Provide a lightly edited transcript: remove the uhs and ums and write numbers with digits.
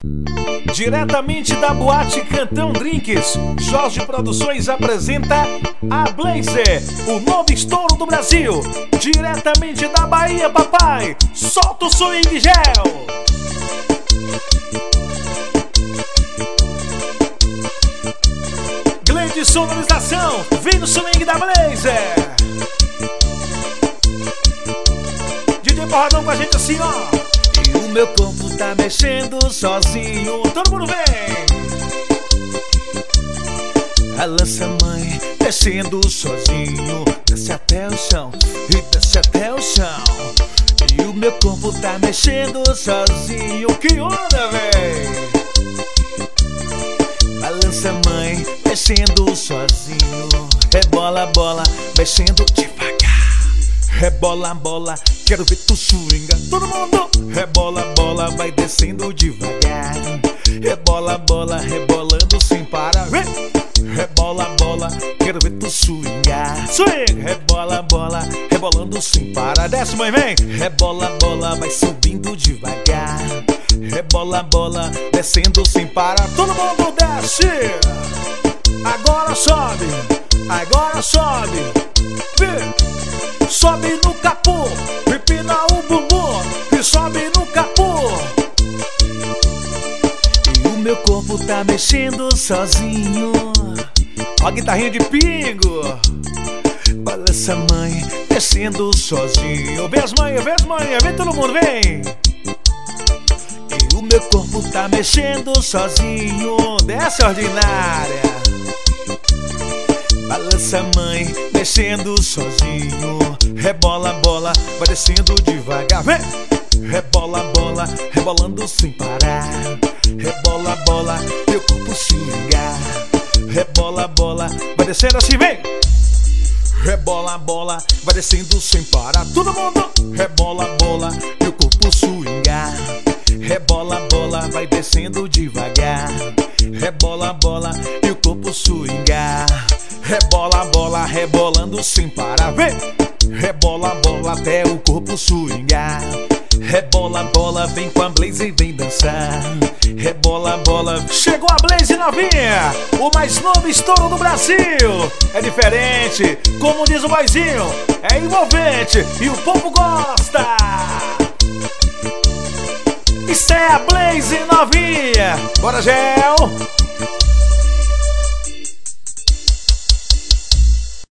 Diretamente da boate Cantão Drinks, Jorge Produções apresenta a Blazer, o novo estouro do Brasil. Diretamente da Bahia, papai, solta o swing gel. Grande sonorização, vem no swing da Blazer. DJ Porradão com a gente assim, ó. E o meu corpo tá mexendo sozinho. Todo mundo vem. Balança, mãe, mexendo sozinho. Desce até o chão e desce até o chão. E o meu corpo tá mexendo sozinho. Que onda, véi. Balança, mãe, mexendo sozinho. Rebola, bola, mexendo devagar. Rebola, bola, quero ver tu swinga. Todo mundo. Rebola, bola, vai descendo devagar. Rebola, bola, rebolando sem parar. Rebola, bola, quero ver tu swingar. Swing. Rebola, bola, rebolando sem parar. Desce, mãe, vem. Rebola, bola, vai subindo devagar. Rebola, bola, descendo sem parar. Todo mundo desce. Agora sobe. Agora sobe. Vem. Sobe no capô, empina o bumbum e sobe no capô. E o meu corpo tá mexendo sozinho. Ó a guitarrinha de pingo. Balança, mãe, mexendo sozinho. Vem as manhas, vem todo mundo, vem. E o meu corpo tá mexendo sozinho. Desce, ordinária. Balança, mãe, mexendo sozinho. Rebola, bola, vai descendo devagar. Vem! Rebola, bola, rebolando sem parar. Rebola, bola, teu corpo swingar. Rebola, bola, vai descendo assim, vem! Rebola, bola, vai descendo sem parar. Todo mundo! Rebola, bola, teu corpo swingar. Rebola, bola, vai descendo devagar. Rebola, bola, e o corpo swingar. Rebola, bola, rebolando sem parar. Vem! Rebola, bola, até o corpo swingar. Rebola, bola, vem com a Blaze e vem dançar. Rebola, bola. Chegou a Blaze novinha, o mais novo estouro do Brasil. É diferente, como diz o boizinho, é envolvente e o povo gosta. Isso é a Blaze novinha. Bora, Gel.